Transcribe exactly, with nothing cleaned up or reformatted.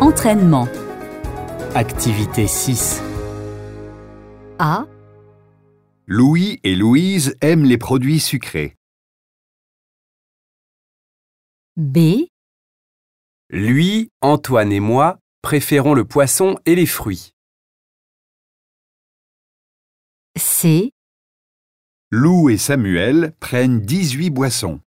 Entraînement. Activité six. A. Louis et Louise aiment les produits sucrés. B. Lui, Antoine et moi préférons le poisson et les fruits. C. Lou et Samuel prennent dix-huit boissons.